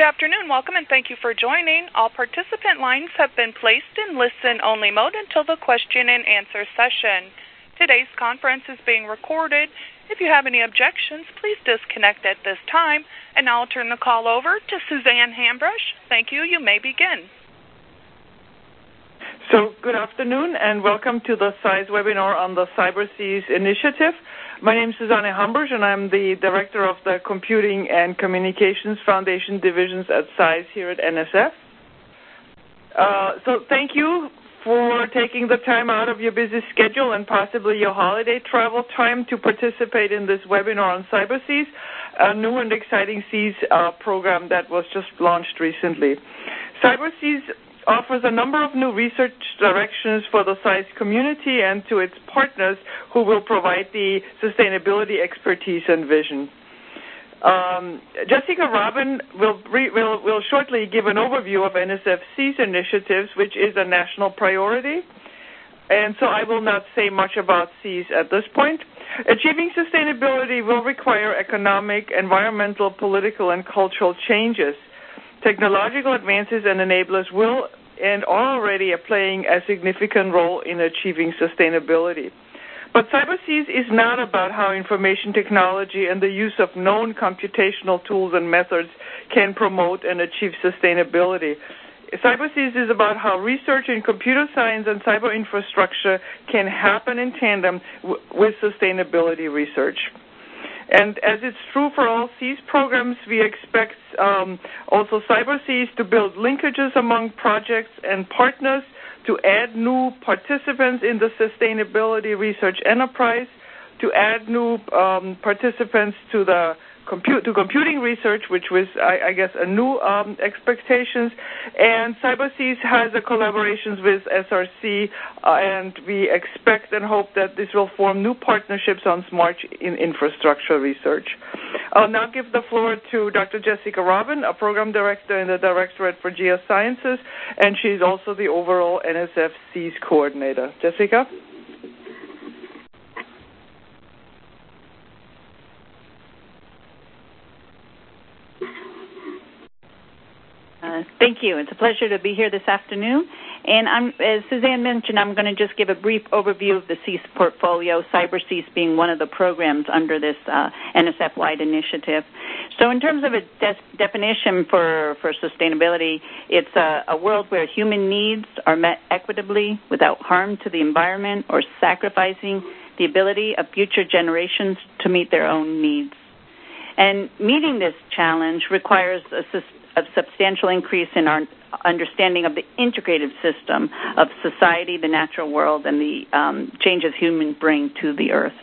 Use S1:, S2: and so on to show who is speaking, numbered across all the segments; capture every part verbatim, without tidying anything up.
S1: afternoon. Welcome and thank you for joining. All participant lines have been placed in listen-only mode until the question and answer session. Today's conference is being recorded. If you have any objections, please disconnect at this time. And now I'll turn the call over to Suzanne Hambrush. Thank you. You may begin.
S2: So good afternoon and welcome to the S I Z webinar on the CyberSeas initiative. My name is Susanne Hambrush and I'm the Director of the Computing and Communications Foundation Divisions at S I Z here at N S F. Uh, so thank you for taking the time out of your busy schedule and possibly your holiday travel time to participate in this webinar on CyberSeas, a new and exciting SEAS uh, program that was just launched recently. CyberSeas offers a number of new research directions for the S I Z community and to its partners who will provide the sustainability expertise and vision. Um, Jessica Robin will, re- will, will shortly give an overview of N S F SEAS initiatives, which is a national priority. And so I will not say much about SEAS at this point. Achieving sustainability will require economic, environmental, political, and cultural changes. Technological advances and enablers will and are already playing a significant role in achieving sustainability. But CyberSeas is not about how information technology and the use of known computational tools and methods can promote and achieve sustainability. CyberSeas is about how research in computer science and cyber infrastructure can happen in tandem w- with sustainability research. And as it's true for all SEAS programs, we expect um, also CyberSeas to build linkages among projects and partners, to add new participants in the sustainability research enterprise, to add new um, participants to the compute to computing research, which was, I, I guess, a new um, expectations. And CyberSeas has a collaborations with S R C, uh, and we expect and hope that this will form new partnerships on smart in infrastructure research. I'll now give the floor to Doctor Jessica Robin, a program director in the Directorate for Geosciences, and she's also the overall N S F SEAS coordinator. Jessica?
S3: Uh, thank you. It's a pleasure to be here this afternoon. And I'm, as Suzanne mentioned, I'm going to just give a brief overview of the SEAS portfolio, CyberSeas being one of the programs under this uh, N S F-wide initiative. So in terms of a de- definition for, for sustainability, it's a, a world where human needs are met equitably without harm to the environment or sacrificing the ability of future generations to meet their own needs. And meeting this challenge requires a system a substantial increase in our understanding of the integrated system of society, the natural world, and the um, changes humans bring to the earth.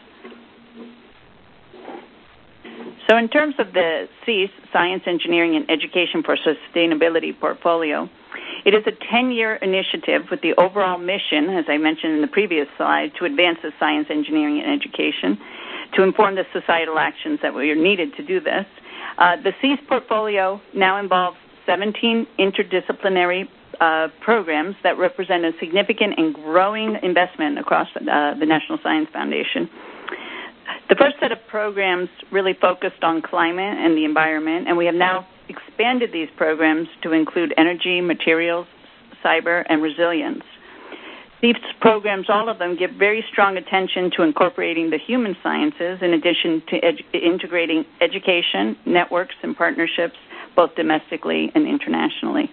S3: So in terms of the SEAS, Science, Engineering, and Education for Sustainability portfolio, it is a ten-year initiative with the overall mission, as I mentioned in the previous slide, to advance the science, engineering, and education, to inform the societal actions that are needed to do this. Uh, the SEAS portfolio now involves seventeen interdisciplinary uh, programs that represent a significant and growing investment across uh, the National Science Foundation. The first set of programs really focused on climate and the environment, and we have now expanded these programs to include energy, materials, cyber, and resilience. These programs, all of them, give very strong attention to incorporating the human sciences in addition to edu- integrating education, networks, and partnerships, both domestically and internationally.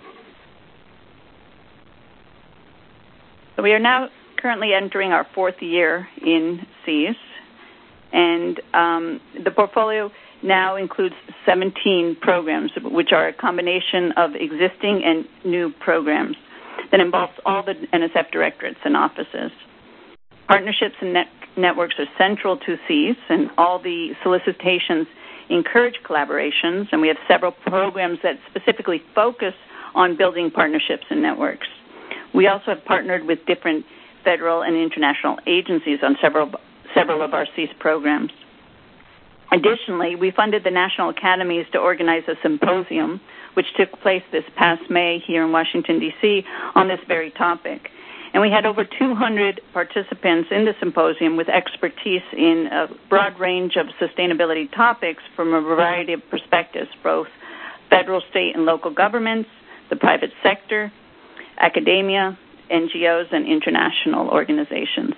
S3: So we are now currently entering our fourth year in SEAS, and um, the portfolio now includes seventeen programs, which are a combination of existing and new programs that involves all the N S F directorates and offices. Partnerships and net- networks are central to SEAS, and all the solicitations encourage collaborations, and we have several programs that specifically focus on building partnerships and networks. We also have partnered with different federal and international agencies on several several of our SEAS programs. Additionally, we funded the National Academies to organize a symposium, which took place this past May here in Washington, D C, on this very topic. And we had over two hundred participants in the symposium with expertise in a broad range of sustainability topics from a variety of perspectives, both federal, state, and local governments, the private sector, academia, N G Os, and international organizations.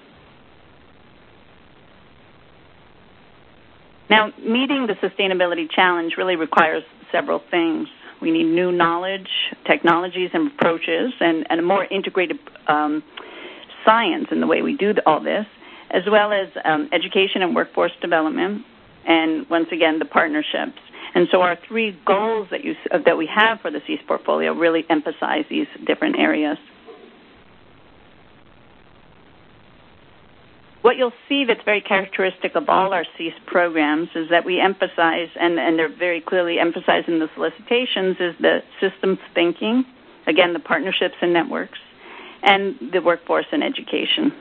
S3: Now, meeting the sustainability challenge really requires several things. We need new knowledge, technologies, and approaches, and, and a more integrated um, science in the way we do all this, as well as um, education and workforce development, and once again, the partnerships. And so our three goals that, you, uh, that we have for the C E A S portfolio really emphasize these different areas. What you'll see that's very characteristic of all our C E A S programs is that we emphasize, and, and they're very clearly emphasized in the solicitations, is the systems thinking, again, the partnerships and networks, and the workforce and education.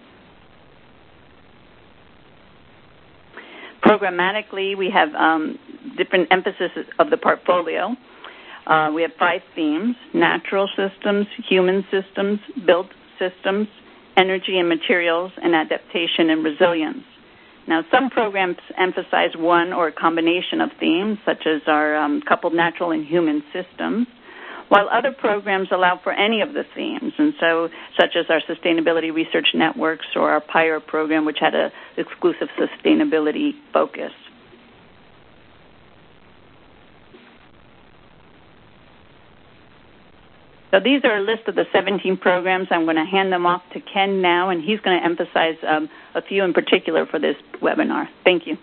S3: Programmatically, we have um, different emphasis of the portfolio. Uh, we have five themes: natural systems, human systems, built systems, energy and materials, and adaptation and resilience. Now, some programs emphasize one or a combination of themes, such as our um, coupled natural and human systems, while other programs allow for any of the themes, and so such as our sustainability research networks or our P I R program, which had an exclusive sustainability focus. So these are a list of the seventeen programs. I'm going to hand them off to Ken now, and he's going to emphasize um, a few in particular for this webinar. Thank you.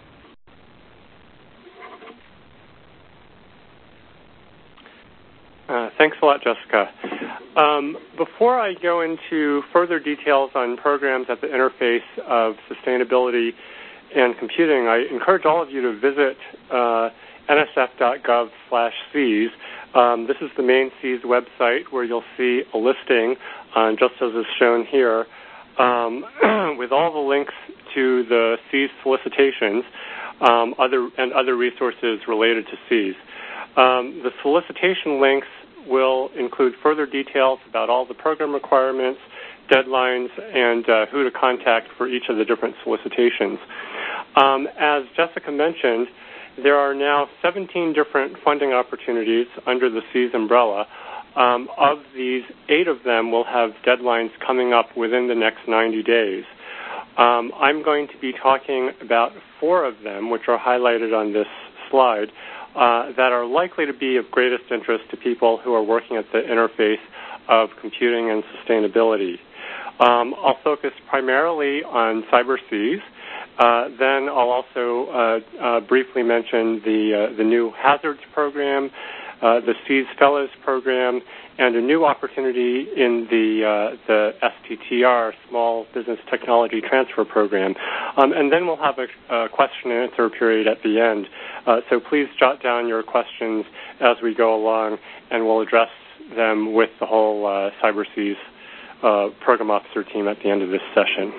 S4: Uh, thanks a lot, Jessica. Um, before I go into further details on programs at the interface of sustainability and computing, I encourage all of you to visit uh, N S F dot gov slash C E A S. Um, this is the main C E A S website where you'll see a listing, uh, just as is shown here, um, with all the links to the C E A S solicitations um, other, and other resources related to C E A S. Um, the solicitation links will include further details about all the program requirements, deadlines, and uh, who to contact for each of the different solicitations. Um, as Jessica mentioned, there are now seventeen different funding opportunities under the C E A S umbrella. Um, of these, eight of them will have deadlines coming up within the next ninety days. Um, I'm going to be talking about four of them, which are highlighted on this slide, uh, that are likely to be of greatest interest to people who are working at the interface of computing and sustainability. Um, I'll focus primarily on cyber C E A S. Uh, then I'll also uh, uh, briefly mention the, uh, the new Hazards program, uh, the C E A S Fellows program, and a new opportunity in the, uh, the S T T R, Small Business Technology Transfer Program. Um, and then we'll have a, a question and answer period at the end. Uh, so please jot down your questions as we go along, and we'll address them with the whole uh, cyber C E A S uh, program officer team at the end of this session.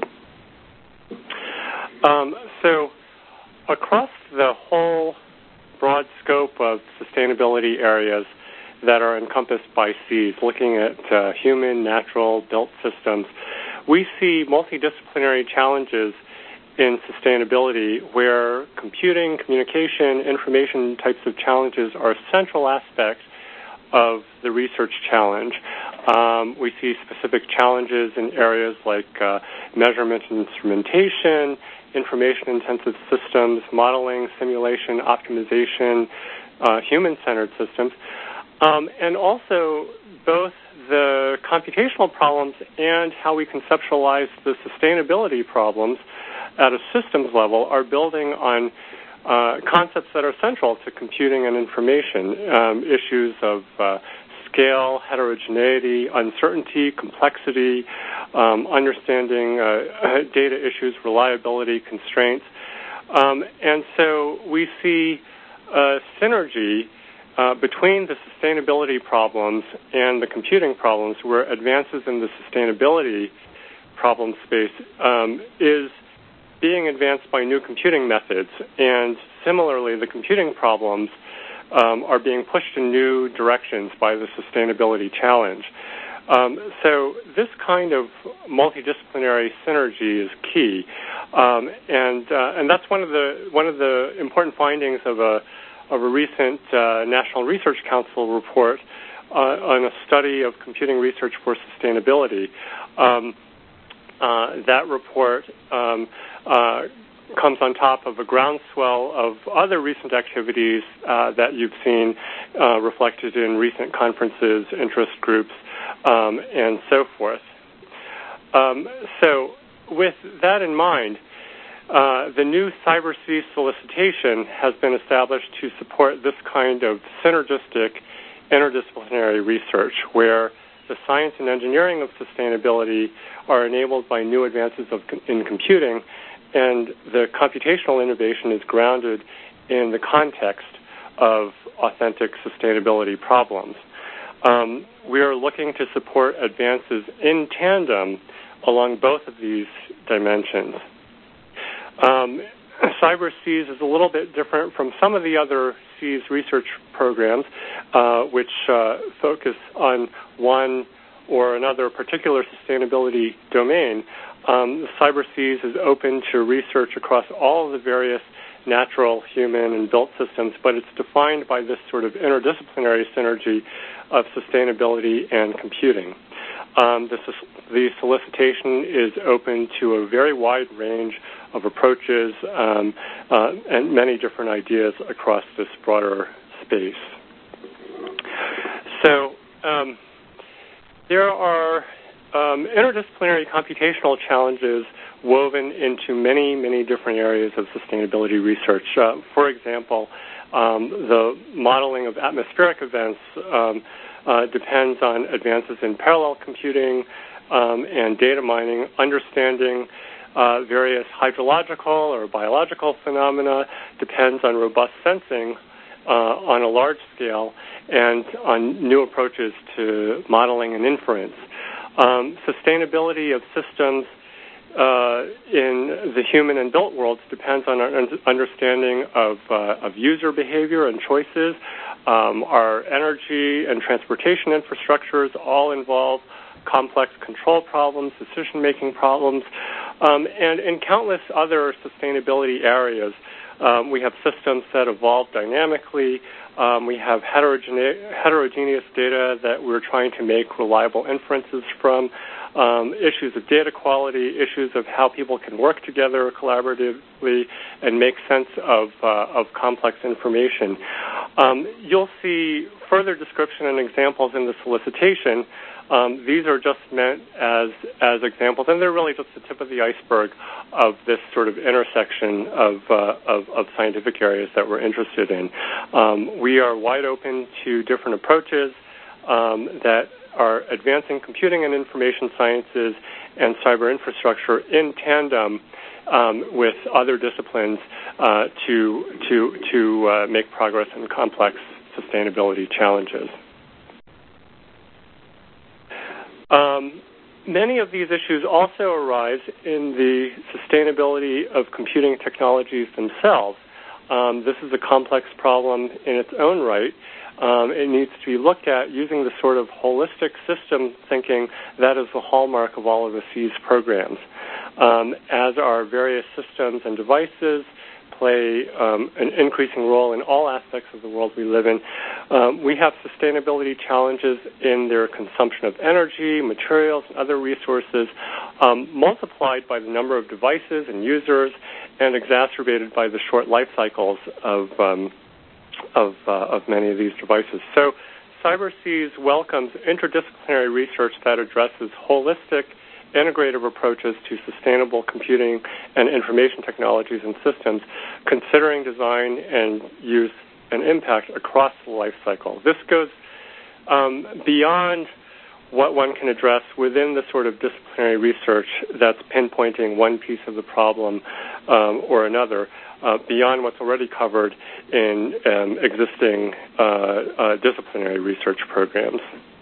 S4: Um, so across the whole broad scope of sustainability areas that are encompassed by C E A S, looking at uh, human, natural, built systems, we see multidisciplinary challenges in sustainability where computing, communication, information types of challenges are a central aspect of the research challenge. Um, we see specific challenges in areas like uh, measurement and instrumentation, information-intensive systems, modeling, simulation, optimization, uh, human-centered systems, um, and also both the computational problems and how we conceptualize the sustainability problems at a systems level are building on uh, concepts that are central to computing and information, um, issues of uh, scale, heterogeneity, uncertainty, complexity, um, understanding uh, data issues, reliability, constraints. Um, and so we see a synergy uh, between the sustainability problems and the computing problems, where advances in the sustainability problem space um, is being advanced by new computing methods. And similarly, the computing problems Um, are being pushed in new directions by the sustainability challenge. Um, so this kind of multidisciplinary synergy is key, um, and uh, and that's one of the one of the important findings of a of a recent uh, National Research Council report uh, on a study of computing research for sustainability. Um, uh, that report um, uh, comes on top of a groundswell of other recent activities uh, that you've seen uh, reflected in recent conferences, interest groups, um, and so forth. Um, so with that in mind, uh, the new CyberSeas solicitation has been established to support this kind of synergistic interdisciplinary research where the science and engineering of sustainability are enabled by new advances of, in computing, and the computational innovation is grounded in the context of authentic sustainability problems. Um, we are looking to support advances in tandem along both of these dimensions. Um, CyberSeas is a little bit different from some of the other SEAS research programs, uh, which uh, focus on one or another particular sustainability domain. Um, CyberSeas is open to research across all of the various natural, human, and built systems, but it's defined by this sort of interdisciplinary synergy of sustainability and computing. Um, this is, the solicitation is open to a very wide range of approaches um, uh, and many different ideas across this broader space. So um, there are um, interdisciplinary computational challenges woven into many, many different areas of sustainability research. Uh, for example, um, the modeling of atmospheric events um, uh, depends on advances in parallel computing um, and data mining, understanding uh, various hydrological or biological phenomena depends on robust sensing uh, on a large scale and on new approaches to modeling and inference. Um, sustainability of systems Uh, in the human and built worlds depends on our understanding of, uh, of user behavior and choices. Um, our energy and transportation infrastructures all involve complex control problems, decision-making problems, um, and in countless other sustainability areas. Um, we have systems that evolve dynamically. Um, we have heterogene- heterogeneous data that we're trying to make reliable inferences from. Um, issues of data quality, issues of how people can work together collaboratively and make sense of, uh, of complex information. Um, you'll see further description and examples in the solicitation. Um, these are just meant as, as examples, and they're really just the tip of the iceberg of this sort of intersection of, uh, of, of scientific areas that we're interested in. Um, we are wide open to different approaches um, that are advancing computing and information sciences and cyber infrastructure in tandem um, with other disciplines uh, to to to uh, make progress in complex sustainability challenges. Um, many of these issues also arise in the sustainability of computing technologies themselves. Um, this is a complex problem in its own right. Um, it needs to be looked at using the sort of holistic system thinking that is the hallmark of all of the SEAS programs. Um, as our various systems and devices play um, an increasing role in all aspects of the world we live in, um, we have sustainability challenges in their consumption of energy, materials, and other resources, um, multiplied by the number of devices and users and exacerbated by the short life cycles of um, Of, uh, of many of these devices. So CyberSeas welcomes interdisciplinary research that addresses holistic, integrative approaches to sustainable computing and information technologies and systems, considering design and use and impact across the life cycle. This goes um, beyond what one can address within the sort of disciplinary research that's pinpointing one piece of the problem um, or another, uh, beyond what's already covered in um, existing uh, uh, disciplinary research programs.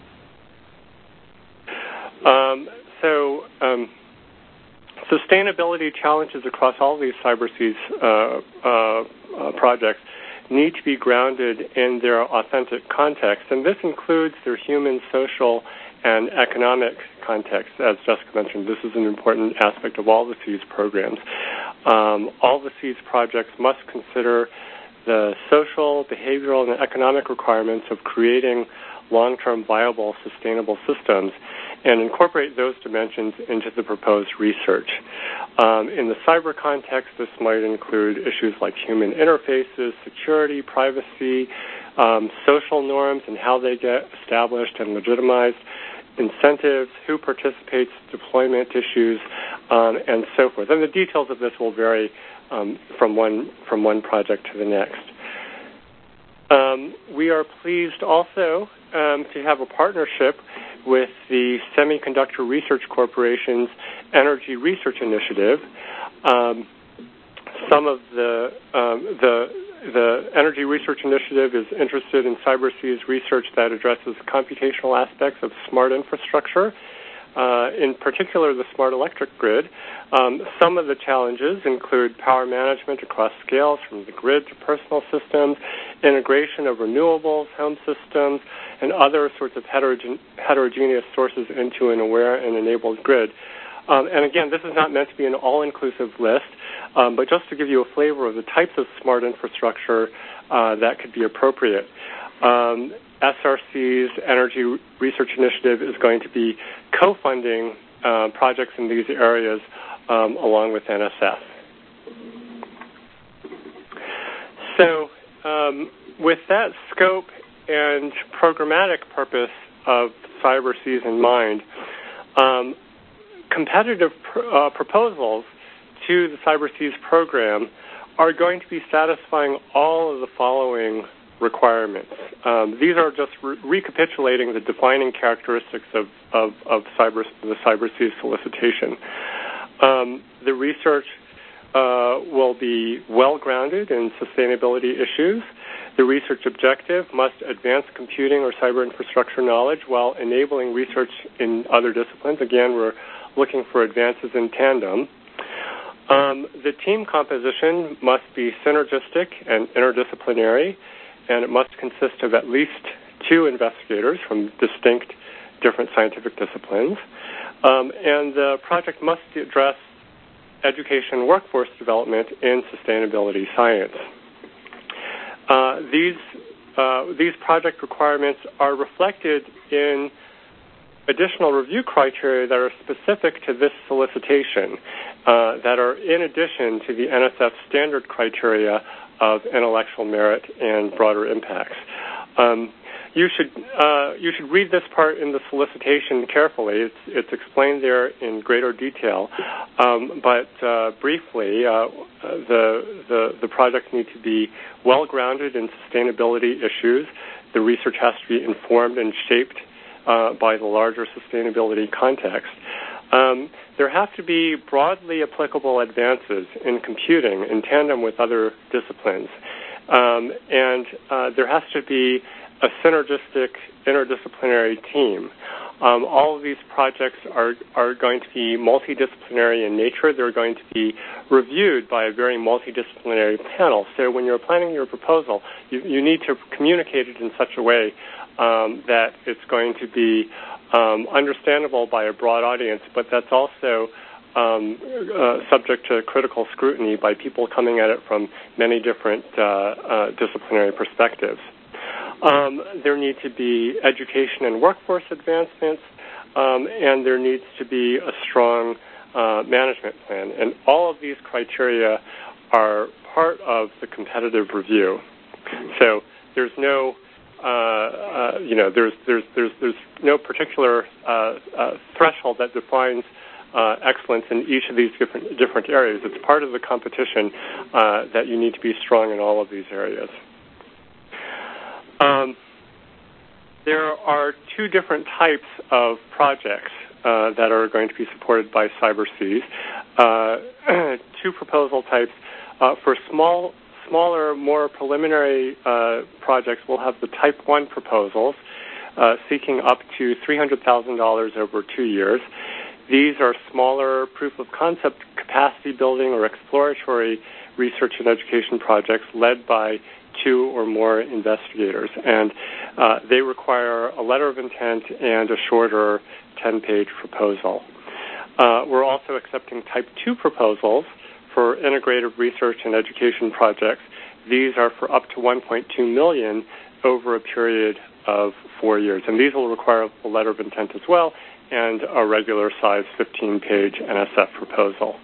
S4: Um, so um, sustainability challenges across all these CyberSeas uh, uh, uh, projects need to be grounded in their authentic context, and this includes their human, social, and economic context. As Jessica mentioned, this is an important aspect of all the SEAS programs. Um, all the SEAS projects must consider the social, behavioral, and economic requirements of creating long-term viable, sustainable systems, and incorporate those dimensions into the proposed research. Um, in the cyber context, this might include issues like human interfaces, security, privacy, um, social norms and how they get established and legitimized, incentives, who participates, deployment issues, um, and so forth. And the details of this will vary um, from one from one project to the next. Um, we are pleased also um, to have a partnership with the Semiconductor Research Corporation's Energy Research Initiative. Um, some of the um, the The Energy Research Initiative is interested in CyberSea's research that addresses computational aspects of smart infrastructure, uh, in particular the smart electric grid. Um, some of the challenges include power management across scales from the grid to personal systems, integration of renewables, home systems, and other sorts of heterogen- heterogeneous sources into an aware and enabled grid. Um, and again, this is not meant to be an all-inclusive list, um, but just to give you a flavor of the types of smart infrastructure uh, that could be appropriate. Um, S R C's Energy Research Initiative is going to be co-funding uh, projects in these areas um, along with N S F. So um, with that scope and programmatic purpose of CyberSeas in mind, um, competitive pr- uh, proposals to the CyberSeas program are going to be satisfying all of the following requirements. Um, these are just re- recapitulating the defining characteristics of, of, of cyber, the CyberSeas solicitation. Um, the research uh, will be well-grounded in sustainability issues. The research objective must advance computing or cyber infrastructure knowledge while enabling research in other disciplines. Again, we're looking for advances in tandem. Um, the team composition must be synergistic and interdisciplinary, and it must consist of at least two investigators from distinct different scientific disciplines. Um, and the project must address education and workforce development in sustainability science. Uh, these, uh, these project requirements are reflected in additional review criteria that are specific to this solicitation, uh, that are in addition to the N S F standard criteria of intellectual merit and broader impacts. Um, you should uh, you should read this part in the solicitation carefully. It's it's explained there in greater detail, um, but uh, briefly, uh, the the the projects need to be well grounded in sustainability issues. The research has to be informed and shaped Uh, by the larger sustainability context. Um, there have to be broadly applicable advances in computing in tandem with other disciplines. Um, and uh, there has to be a synergistic interdisciplinary team. Um, all of these projects are, are going to be multidisciplinary in nature. They're going to be reviewed by a very multidisciplinary panel. So when you're planning your proposal, you, you need to communicate it in such a way Um, that it's going to be um, understandable by a broad audience, but that's also um, uh, subject to critical scrutiny by people coming at it from many different uh, uh, disciplinary perspectives. Um, there need to be education and workforce advancements, um, and there needs to be a strong uh, management plan. And all of these criteria are part of the competitive review. So there's no Uh, uh, you know, there's there's there's there's no particular uh, uh, threshold that defines uh, excellence in each of these different different areas. It's part of the competition uh, that you need to be strong in all of these areas. Um, there are two different types of projects uh, that are going to be supported by CyberSeas. Uh, two proposal types uh, for small. Smaller, more preliminary uh, projects will have the Type one proposals, uh, seeking up to three hundred thousand dollars over two years. These are smaller proof-of-concept capacity building or exploratory research and education projects led by two or more investigators, and uh, they require a letter of intent and a shorter ten-page proposal. Uh, we're also accepting Type two proposals for integrative research and education projects. these are for up to one point two million dollars over a period of four years. And these will require a letter of intent as well and a regular size fifteen-page N S F proposal.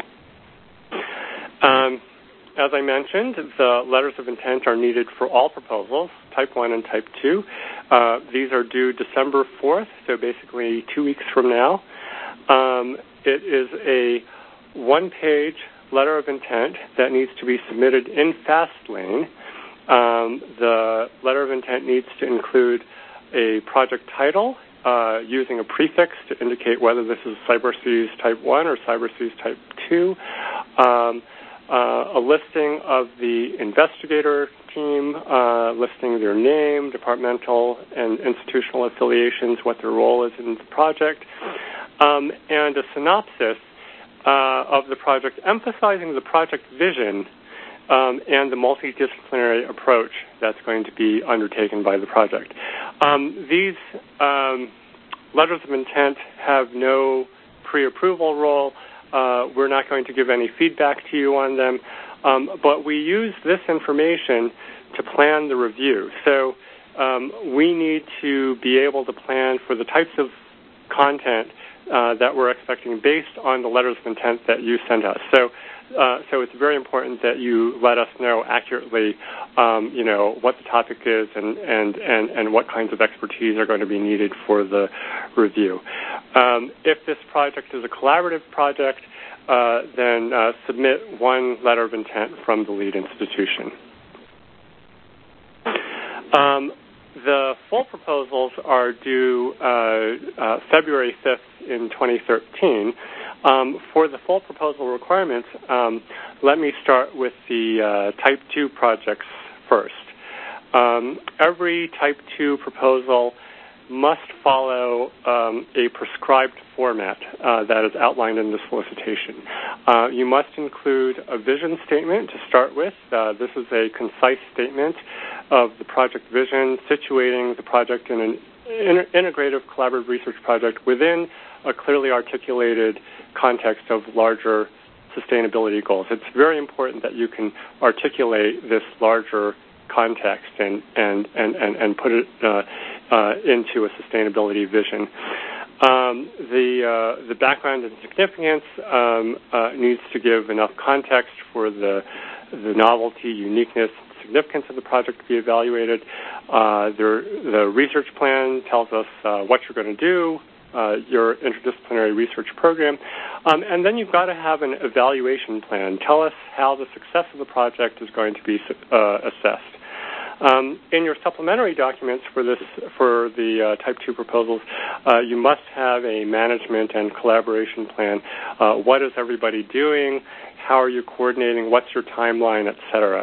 S4: Um, as I mentioned, the letters of intent are needed for all proposals, Type one and Type two. Uh, these are due December fourth, so basically two weeks from now. Um, it is a one-page letter of intent that needs to be submitted in FastLane. Um, the letter of intent needs to include a project title uh, using a prefix to indicate whether this is CyberSeas Type one or CyberSeas Type two, um, uh, a listing of the investigator team, uh, listing their name, departmental and institutional affiliations, what their role is in the project, um, and a synopsis uh, of the project emphasizing the project vision Um, and the multidisciplinary approach that's going to be undertaken by the project. Um, these um, letters of intent have no pre-approval role. Uh, we're not going to give any feedback to you on them, um, but we use this information to plan the review. So um, we need to be able to plan for the types of content uh, that we're expecting based on the letters of intent that you send us. So Uh, so it's very important that you let us know accurately, um, you know, what the topic is and, and, and, and what kinds of expertise are going to be needed for the review. Um, if this project is a collaborative project, uh, then uh, submit one letter of intent from the lead institution. Um, the full proposals are due uh, uh, February fifth in twenty thirteen. Um, for the full proposal requirements, um, let me start with the uh, Type two projects first. Um, every Type two proposal must follow um, a prescribed format uh, that is outlined in the solicitation. Uh, you must include a vision statement to start with. Uh, this is a concise statement of the project vision, situating the project in an inter- integrative collaborative research project within a clearly articulated context of larger sustainability goals. It's very important that you can articulate this larger context and and and and, and put it uh, uh, into a sustainability vision. Um, the uh, the background and significance um, uh, needs to give enough context for the the novelty, uniqueness, significance of the project to be evaluated. Uh, the, the research plan tells us uh, what you're going to do. Uh, your interdisciplinary research program. Um, and then you've got to have an evaluation plan. Tell us how the success of the project is going to be uh, assessed. Um, in your supplementary documents for this, for the uh, Type two proposals, uh, you must have a management and collaboration plan. Uh, what is everybody doing? How are you coordinating? What's your timeline, et cetera?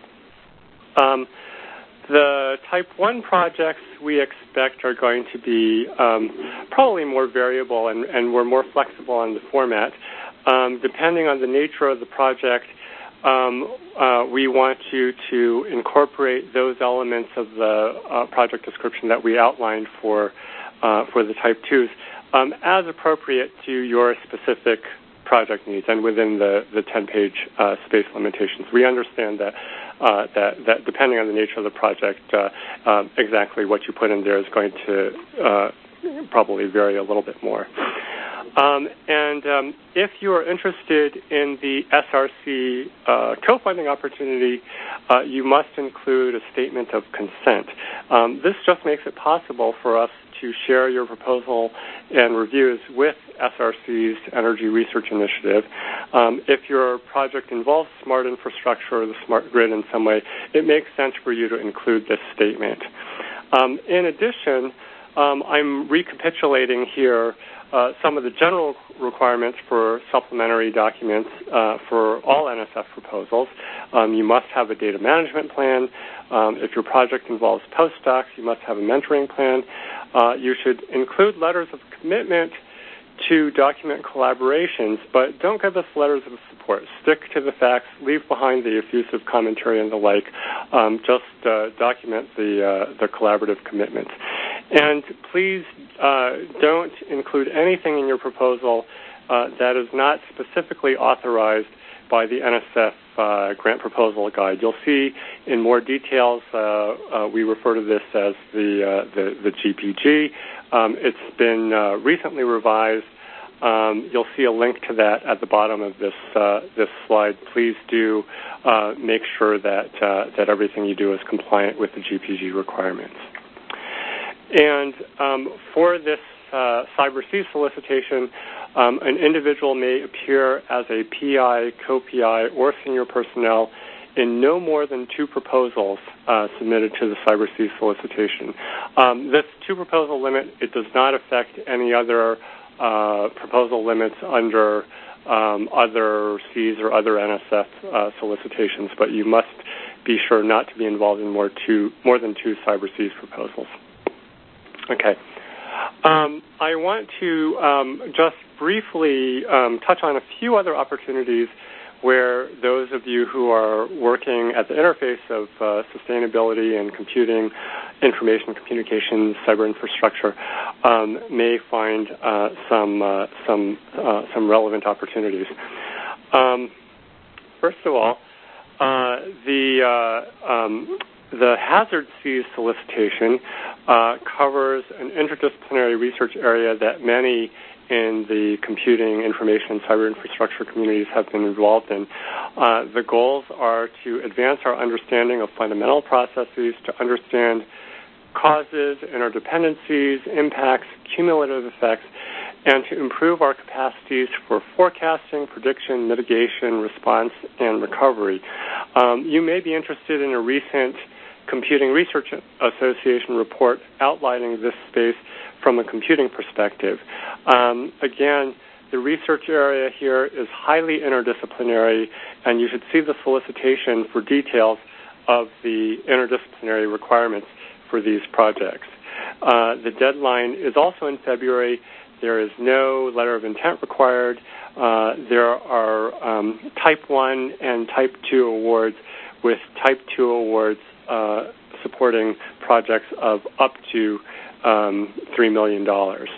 S4: Um, The Type one projects we expect are going to be um, probably more variable and, and we're more flexible on the format. Um, depending on the nature of the project, um, uh, we want you to incorporate those elements of the uh, project description that we outlined for, uh, for the Type twos um, as appropriate to your specific project needs and within the, the ten-page uh, space limitations. We understand that Uh, that, that depending on the nature of the project, uh, um, exactly what you put in there is going to uh, probably vary a little bit more. Um, and um, if you are interested in the S R C uh, co-funding opportunity, uh, you must include a statement of consent. Um, this just makes it possible for us to share your proposal and reviews with S R C's Energy Research Initiative. Um, if your project involves smart infrastructure or the smart grid in some way, it makes sense for you to include this statement. Um, in addition, um, I'm recapitulating here uh, some of the general requirements for supplementary documents uh, for all N S F proposals. Um, you must have a data management plan. Um, if your project involves postdocs, you must have a mentoring plan. Uh, you should include letters of commitment to document collaborations, but don't give us letters of support. Stick to the facts. Leave behind the effusive commentary and the like. Um, just uh, document the uh, the collaborative commitments. And please uh, don't include anything in your proposal uh, that is not specifically authorized by the N S F uh, grant proposal guide. You'll see in more details, uh, uh, we refer to this as the, uh, the, the G P G. Um, it's been uh, recently revised. Um, you'll see a link to that at the bottom of this uh, this slide. Please do uh, make sure that uh, that everything you do is compliant with the G P G requirements. And um, for this uh, CyberSeas solicitation, um, an individual may appear as a P I, co-P I, or senior personnel in no more than two proposals uh, submitted to the CyberSeas solicitation. Um, this two-proposal limit, it does not affect any other uh, proposal limits under um, other Seas or other N S F uh, solicitations, but you must be sure not to be involved in more, two, more than two CyberSeas proposals. Okay. Um, I want to um, just briefly um, touch on a few other opportunities where those of you who are working at the interface of uh, sustainability and computing, information communications, cyber infrastructure, um, may find uh, some uh, some uh, some relevant opportunities. Um, first of all, uh, the uh, um, the Hazard Seas solicitation uh, covers an interdisciplinary research area that many in the computing, information, and cyber infrastructure communities have been involved in. Uh, the goals are to advance our understanding of fundamental processes, to understand causes, interdependencies, impacts, cumulative effects, and to improve our capacities for forecasting, prediction, mitigation, response, and recovery. Um, you may be interested in a recent Computing Research Association report outlining this space from a computing perspective. Um, again, the research area here is highly interdisciplinary, and you should see the solicitation for details of the interdisciplinary requirements for these projects. Uh, the deadline is also in February. There is no letter of intent required. Uh, there are um, Type one and Type two awards, with Type two awards uh, supporting projects of up to um, three million dollars.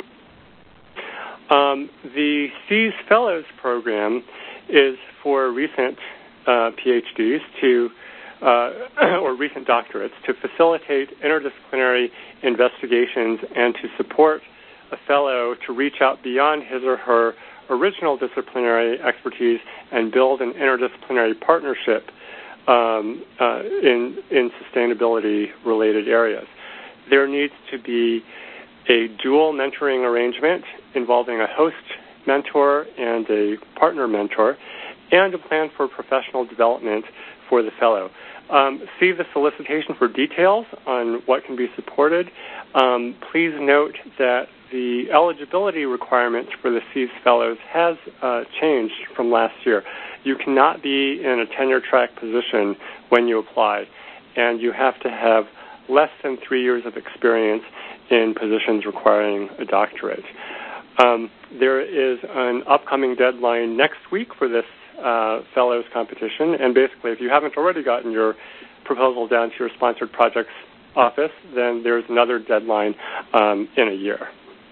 S4: Um, the Seas Fellows Program is for recent uh, PhDs to, uh, or recent doctorates, to facilitate interdisciplinary investigations and to support a fellow to reach out beyond his or her original disciplinary expertise and build an interdisciplinary partnership um, uh, in, in sustainability-related areas. There needs to be a dual mentoring arrangement involving a host mentor and a partner mentor, and a plan for professional development for the fellow. Um, see the solicitation for details on what can be supported. Um, please note that the eligibility requirements for the Seas Fellows has uh, changed from last year. You cannot be in a tenure-track position when you apply, and you have to have less than three years of experience in positions requiring a doctorate. Um, there is an upcoming deadline next week for this uh, fellows competition, and basically if you haven't already gotten your proposal down to your sponsored projects office, then there's another deadline um, in a year.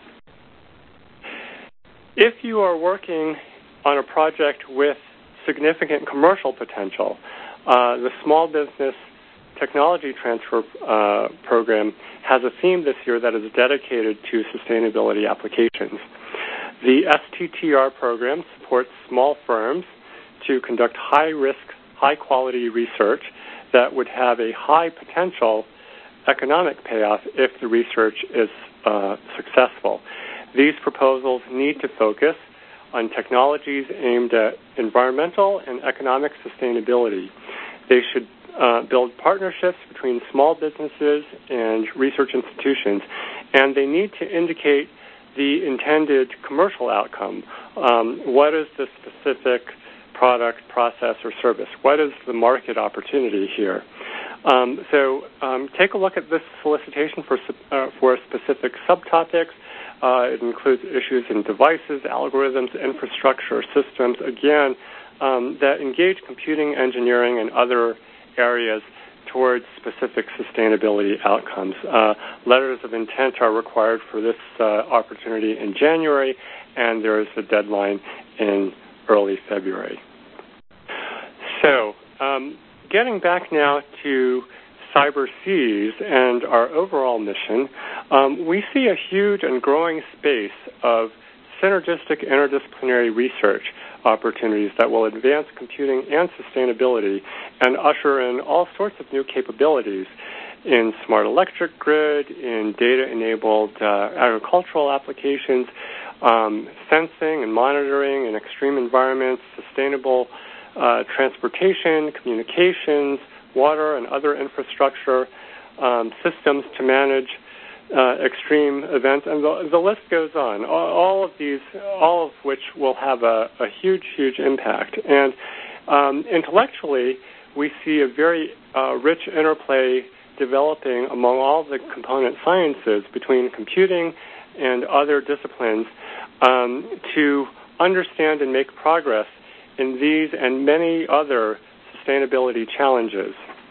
S4: If you are working on a project with significant commercial potential, uh, the Small Business Technology Transfer uh, Program has a theme this year that is dedicated to sustainability applications. The S T T R program supports small firms to conduct high-risk, high-quality research that would have a high potential economic payoff if the research is uh, successful. These proposals need to focus on technologies aimed at environmental and economic sustainability. They should uh, build partnerships between small businesses and research institutions, and they need to indicate the intended commercial outcome. Um, what is the specific product, process, or service? What is the market opportunity here? Um, so um, take a look at this solicitation for, uh, for specific subtopics. Uh, it includes issues in devices, algorithms, infrastructure, systems, again, um, that engage computing, engineering, and other areas towards specific sustainability outcomes. Uh, letters of intent are required for this uh, opportunity in January, and there is a deadline in early February. So, um, getting back now to CyberSeas and our overall mission, um, we see a huge and growing space of synergistic interdisciplinary research opportunities that will advance computing and sustainability and usher in all sorts of new capabilities in smart electric grid, in data-enabled uh, agricultural applications, um, sensing and monitoring in extreme environments, sustainable uh, transportation, communications, water and other infrastructure um, systems to manage uh, extreme events, and the, the list goes on. All, all of these, all of which will have a, a huge, huge impact. And um, intellectually, we see a very uh, rich interplay developing among all the component sciences between computing and other disciplines um, to understand and make progress in these and many other sustainability challenges.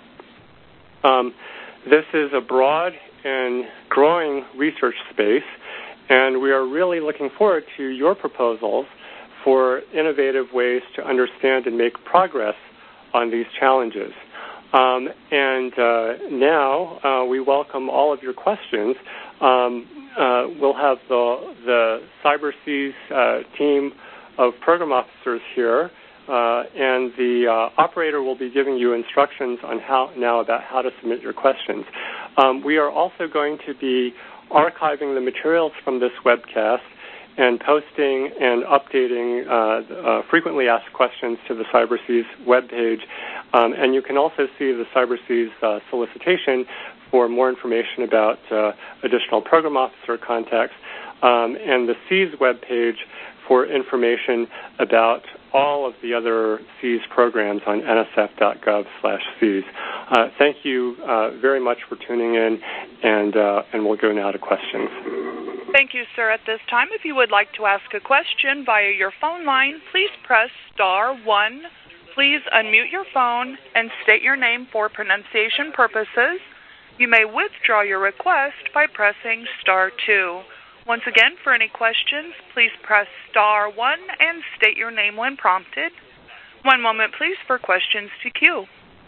S4: Um, this is a broad and growing research space, and we are really looking forward to your proposals for innovative ways to understand and make progress on these challenges. Um, and uh, now uh, we welcome all of your questions. Um, uh, we'll have the, the CyberSeas uh, team of program officers here, uh, and the uh, operator will be giving you instructions on how now about how to submit your questions. Um, we are also going to be archiving the materials from this webcast and posting and updating uh, uh, frequently asked questions to the CyberSeas webpage. Um, and you can also see the CyberSeas uh, solicitation for more information about uh, additional program officer contacts, um, and the SEAS webpage for information about all of the other SEAS programs on N S F dot gov slash SEAS. Uh, thank you uh, very much for tuning in, and, uh, and we'll go now to questions.
S1: Thank you, sir. At this time, if you would like to ask a question via your phone line, please press star one. Please unmute your phone and state your name for pronunciation purposes. You may withdraw your request by pressing star two. Once again, for any questions, please press star one and state your name when prompted. One moment, please, for questions to queue.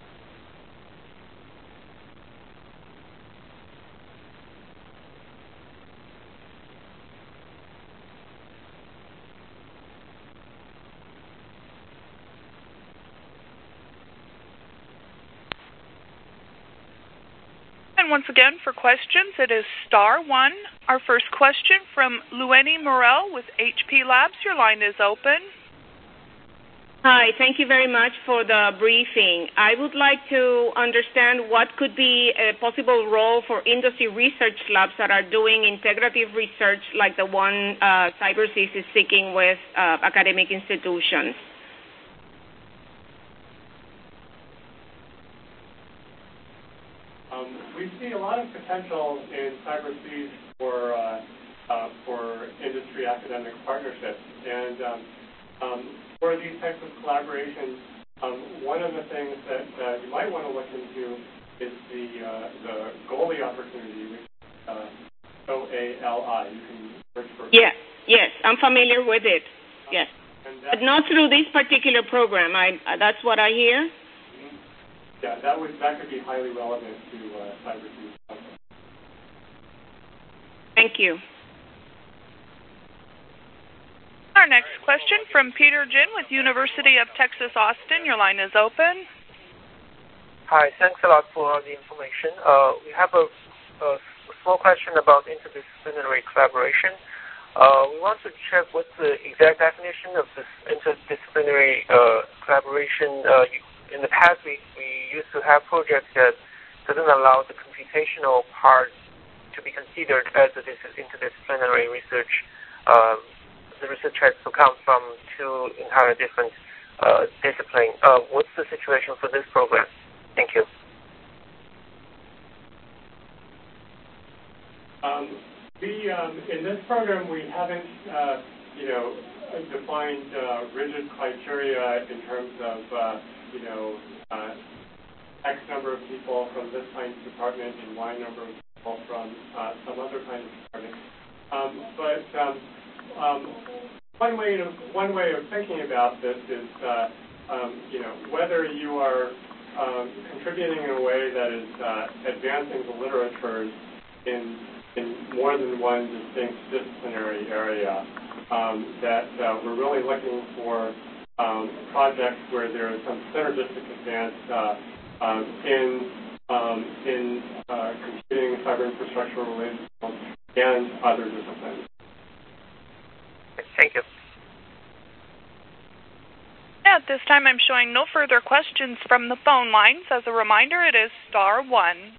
S1: And once again, for questions, it is star one. Our first question from Lueni Morel with H P Labs. Your line is open.
S5: Hi, thank you very much for the briefing. I would like to understand what could be a possible role for industry research labs that are doing integrative research like the one uh, CyberSeas is seeking with uh, academic institutions.
S4: Um, we see a lot of potential in CyberSeas for uh, uh, for industry academic partnerships, and um, um, for these types of collaborations, um, one of the things that uh, you might want to look into is the uh, the GOALI opportunity, which is uh, O A L I. You can search for.
S5: Yeah. Yes, I'm familiar with it.
S4: Um,
S5: yes, but not through this particular program. I uh, that's what I hear.
S4: Yeah, that would that could be highly relevant to uh, CyberSeas.
S5: Thank you.
S1: Our next question from Peter Jin with University of Texas Austin. Your line is open.
S6: Hi, thanks a lot for all the information. Uh, we have a, a small question about interdisciplinary collaboration. Uh, we want to check what's the exact definition of this interdisciplinary uh, collaboration. Uh, you, in the past, we, we used to have projects that doesn't allow the computational part to be considered as a interdisciplinary research. Uh, the research has to come from two entirely different uh, disciplines. Uh, what's the situation for this program? Thank you.
S4: Um, we, um, in this program, we haven't, uh, you know, defined uh, rigid criteria in terms of, uh, you know, uh, X number of people from this kind of department and Y number of people from uh, some other kind of department. Um, but um, um, one way to, one way of thinking about this is uh, um, you know, whether you are um, contributing in a way that is uh, advancing the literatures in, in more than one distinct disciplinary area, um, that uh, we're really looking for um, projects where there is some synergistic advance uh, um, in, um, in uh, computing, cyber infrastructure related fields, and other disciplines.
S6: Thank you.
S1: At this time, I'm showing no further questions from the phone lines. As a reminder, it is star one.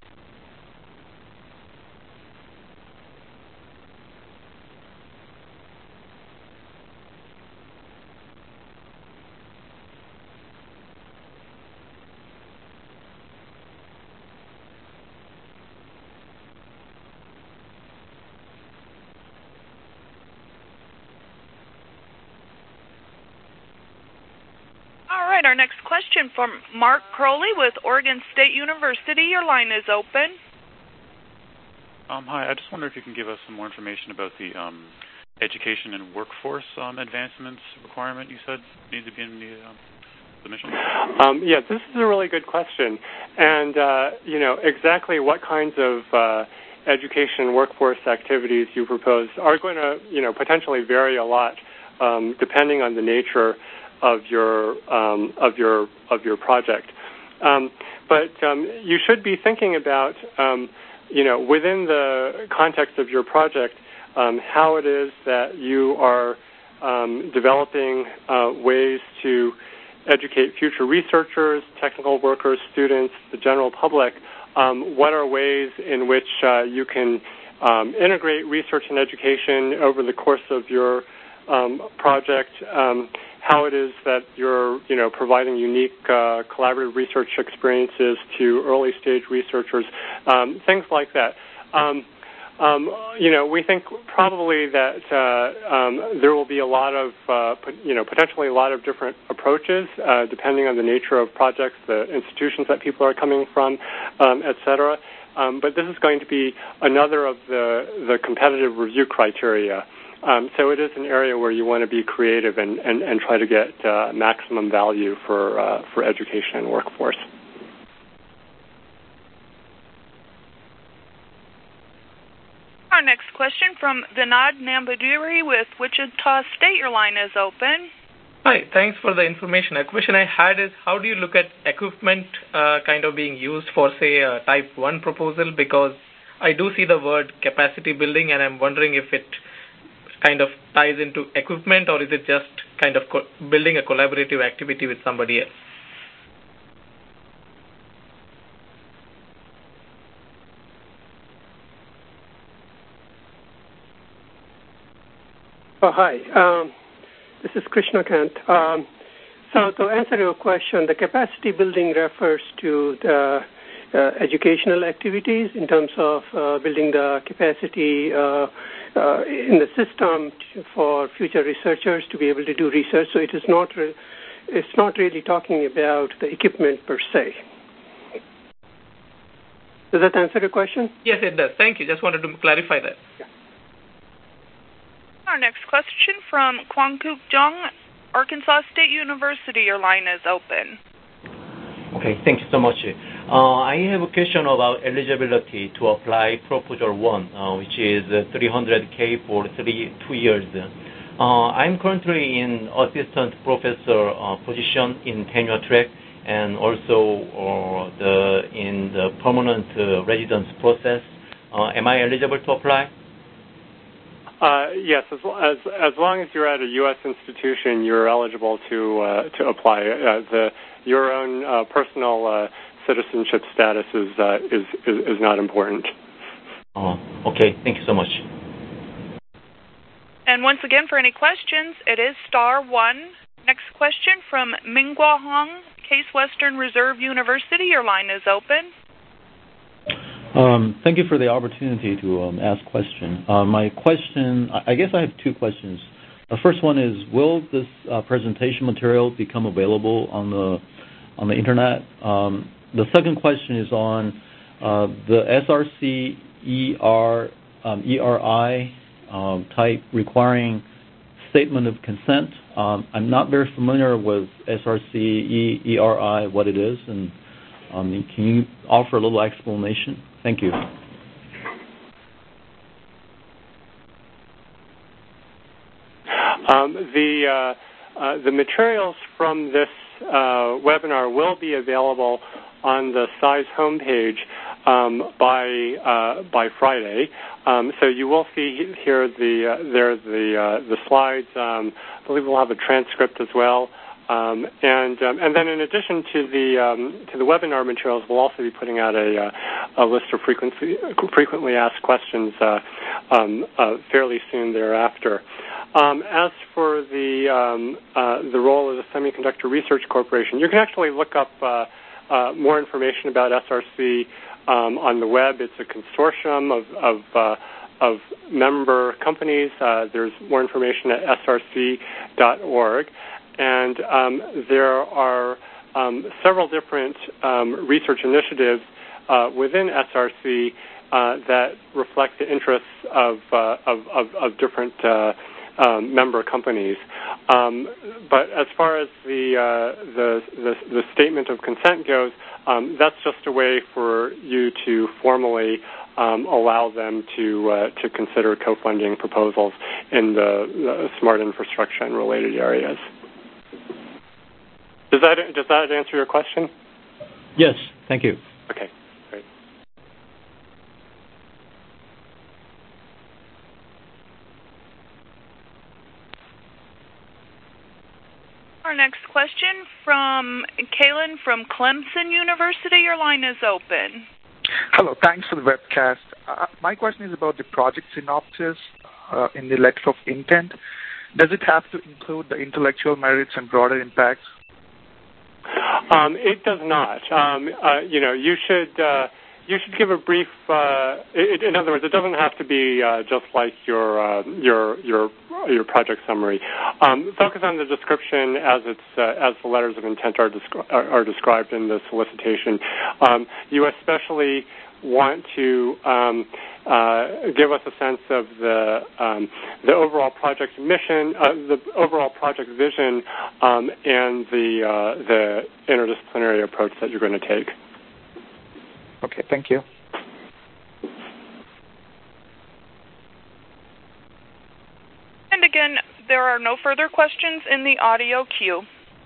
S1: All right, our next question from Mark Crowley with Oregon State University. Your line is open.
S7: Um, hi, I just wonder if you can give us some more information about the um, education and workforce um, advancements requirement you said needs to be in the um, submission.
S4: Um, yeah, this is a really good question. And, uh, you know, exactly what kinds of uh, education and workforce activities you propose are going to, you know, potentially vary a lot um, depending on the nature of your um, of your of your project, um, but um, you should be thinking about um, you know within the context of your project um, how it is that you are um, developing uh, ways to educate future researchers, technical workers, students, the general public. Um, what are ways in which uh, you can um, integrate research and education over the course of your um, project? Um, how it is that you're, you know, providing unique uh, collaborative research experiences to early-stage researchers, um, things like that. Um, um, you know, we think probably that uh, um, there will be a lot of, uh, you know, potentially a lot of different approaches uh, depending on the nature of projects, the institutions that people are coming from, um, et cetera. Um, but this is going to be another of the, the competitive review criteria. Um, so it is an area where you want to be creative and, and, and try to get uh, maximum value for uh, for education and workforce.
S1: Our next question from Vinod Nambudiri with Wichita State. Your line is open.
S8: Hi, thanks for the information. A question I had is, how do you look at equipment uh, kind of being used for, say, a type one proposal? Because I do see the word capacity building, and I'm wondering if it kind of ties into equipment, or is it just kind of co- building a collaborative activity with somebody else?
S9: Oh, hi. Um, this is Krishna Kant. Um, so to answer your question, the capacity building refers to the uh, educational activities in terms of uh, building the capacity uh, uh, in the system for future researchers to be able to do research. So it is not re- it's not really talking about the equipment per se. Does that answer your question?
S8: Yes, it does. Thank you. Just wanted to clarify that.
S9: Yeah.
S1: Our next question from Kwangkuk Jung, Arkansas State University. Your line is open.
S10: Okay, thank you so much. Uh, I have a question about eligibility to apply Proposal one, uh, which is uh, three hundred K for three, two years. Uh, I'm currently in assistant professor uh, position in tenure track and also uh, the in the permanent uh, residence process. Uh, am I eligible to apply?
S4: Uh, yes, as, as as long as you're at a U S institution, you're eligible to uh, to apply. Uh, the your own uh, personal uh, citizenship status is, uh, is is is not important.
S10: Oh, okay. Thank you so much.
S1: And once again, for any questions, it is star one. Next question from Minghua Hong, Case Western Reserve University. Your line is open.
S11: Um, thank you for the opportunity to um, ask question. Uh, my question, I guess I have two questions. The first one is, will this uh, presentation material become available on the on the internet? Um, the second question is on uh, the S R C E R um, E R I um, type requiring statement of consent. Um, I'm not very familiar with S R C, E, E R I, what it is, and um, can you offer a little explanation? Thank you.
S4: Um, the uh, uh, the materials from this uh, webinar will be available on the S I Z homepage um, by uh, by Friday. Um, so you will see here the uh, there the uh, the slides. Um, I believe we'll have a transcript as well. Um, and um, and then in addition to the um, to the webinar materials, we'll also be putting out a uh, a list of frequently frequently asked questions uh, um, uh, fairly soon thereafter. Um, as for the um, uh, the role of the Semiconductor Research Corporation, you can actually look up uh, uh, more information about S R C um, on the web. It's a consortium of of, uh, of member companies. Uh, there's more information at S R C dot org. And um, there are um, several different um, research initiatives uh, within S R C uh, that reflect the interests of uh, of, of, of different uh, um, member companies. Um, but as far as the, uh, the, the the statement of consent goes, um, that's just a way for you to formally um, allow them to uh, to consider co-funding proposals in the, the smart infrastructure and related areas. Does that does that answer your question?
S11: Yes, thank you.
S4: Okay, great.
S1: Our next question from Kaylin from Clemson University. Your line is open.
S12: Hello, thanks for the webcast. Uh, my question is about the project synopsis uh, in the letter of intent. Does it have to include the intellectual merits and broader impacts?
S4: Um, it does not. Um, uh, you know, you should uh, you should give a brief. Uh, it, in other words, it doesn't have to be uh, just like your uh, your your your project summary. Um, focus on the description as it's uh, as the letters of intent are, descri- are, are described in the solicitation. Um, you especially want to um, uh, give us a sense of the um, the overall project mission, uh, the overall project vision, um, and the uh, the interdisciplinary approach that you're going to take.
S12: Okay, thank you.
S1: And again, there are no further questions in the audio queue.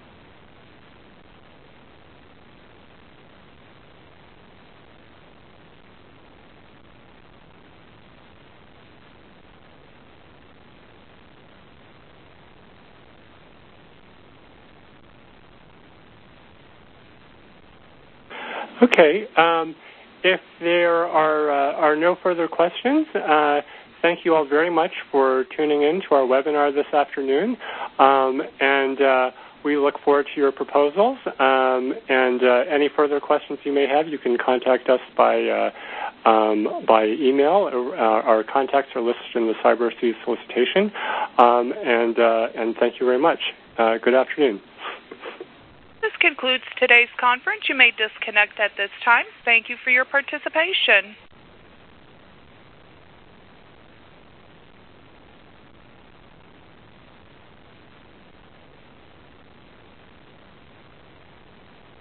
S4: Okay. Um, if there are uh, are no further questions, uh, thank you all very much for tuning in to our webinar this afternoon, um, and uh, we look forward to your proposals. Um, and uh, any further questions you may have, you can contact us by uh, um, by email. Uh, our contacts are listed in the CyberSeas solicitation. Um, and uh, and thank you very much. Uh, good afternoon.
S1: This concludes today's conference. You may disconnect at this time. Thank you for your participation.